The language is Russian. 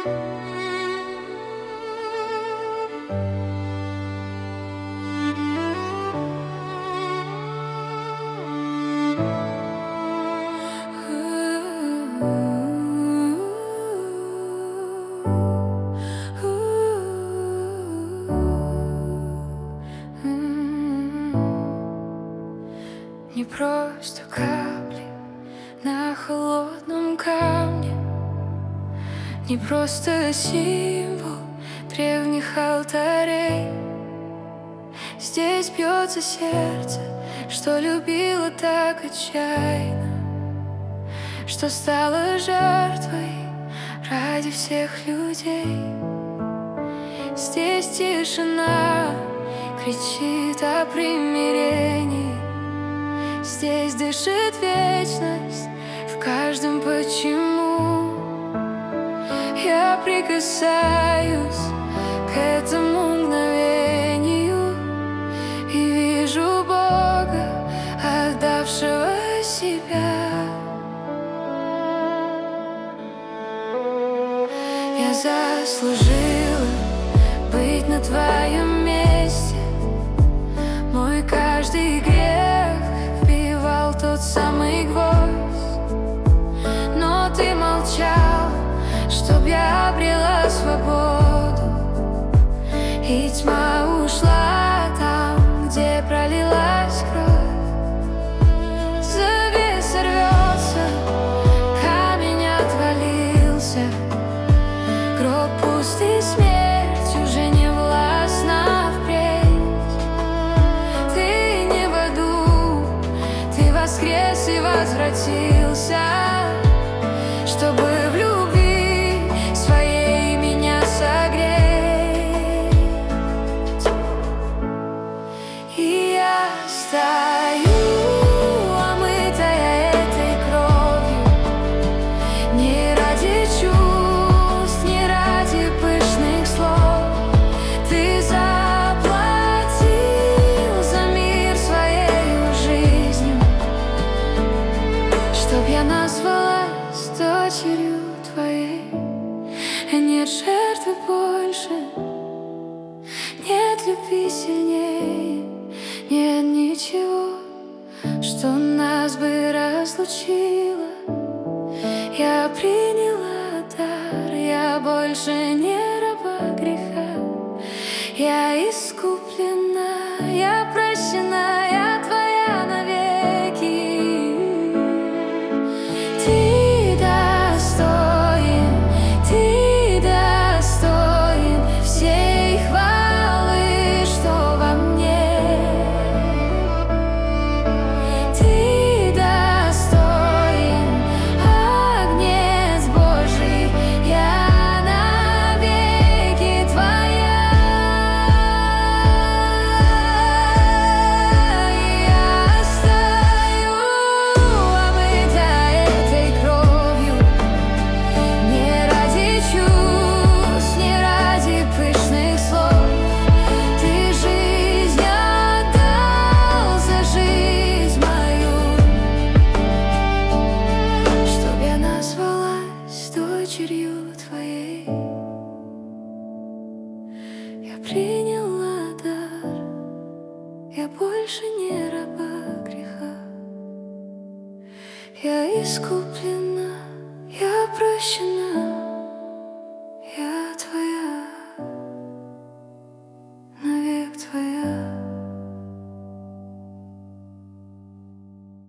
Не просто капли на холодном камне, не просто символ древних алтарей. Здесь бьется сердце, что любило так отчаянно, что стало жертвой ради всех людей. Здесь тишина кричит о примирении. Здесь дышит вечность в каждом почему. Я прикасаюсь к этому мгновению и вижу Бога, отдавшего себя. Я заслужила быть на твоем месте. Мой каждый грех вбивал тот самый гвоздь, но ты молчал, чтоб я обрела свободу. И тьма ушла там, где пролилась кровь. Завеса рвется, камень отвалился, гроб пустый, смерть уже не властна впредь. Ты не в аду, ты воскрес и возвратился, чтобы в любви своей меня согреть. И я стою, омытая этой кровью, не ради чувств, не ради пышных слов. Ты заплатил за мир своей жизнью, чтоб я назвалась дочерью твоей. Нет жертвы больше, нет любви сильнее, нет ничего, что нас бы разлучило. Я приняла дар, я больше не раба греха. Я искуплена, я прощена, я твоя навеки. Ты достоин всей хвалы, что во мне. Ты достоин, Агнец Божий, я навеки твоя. Я стою, омыта этой кровью, не ради чувств, не ради пышных слов. Ты жизнь отдал за жизнь мою, чтоб я назвалась дочерью твоей. Я приняла дар, я больше не раба греха. Я искуплена, я прощена.